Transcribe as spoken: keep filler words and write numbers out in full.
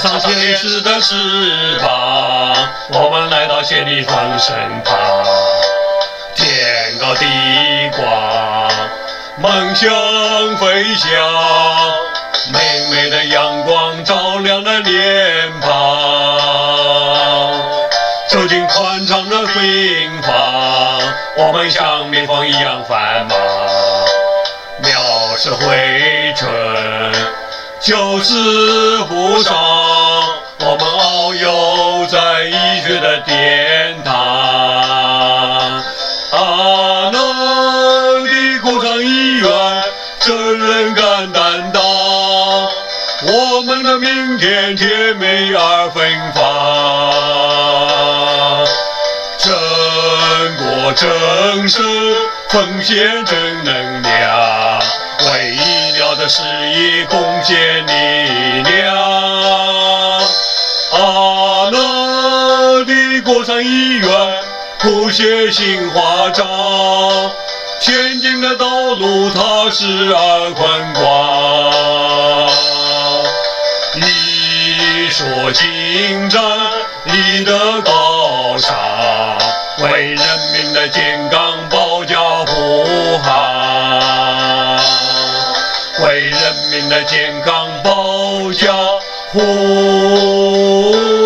上现实的翅膀，我们来到谢立峰身旁，天高地广，梦想飞翔，明媚的阳光照亮了脸庞，走进宽敞的病房，我们像蜜蜂一样繁忙，藐视灰尘，旧时湖上，我们遨游在医学的殿堂。啊，那里国长医院，真人敢担当，我们的明天甜美而芬芳。正国正生，奉献正能量，为医疗的事业贡献力量。啊，那里国产医院谱写新华章，前进的道路踏实而宽广。一说精湛，医德高尚，为人民的健康保驾护航，为人民的健康保驾护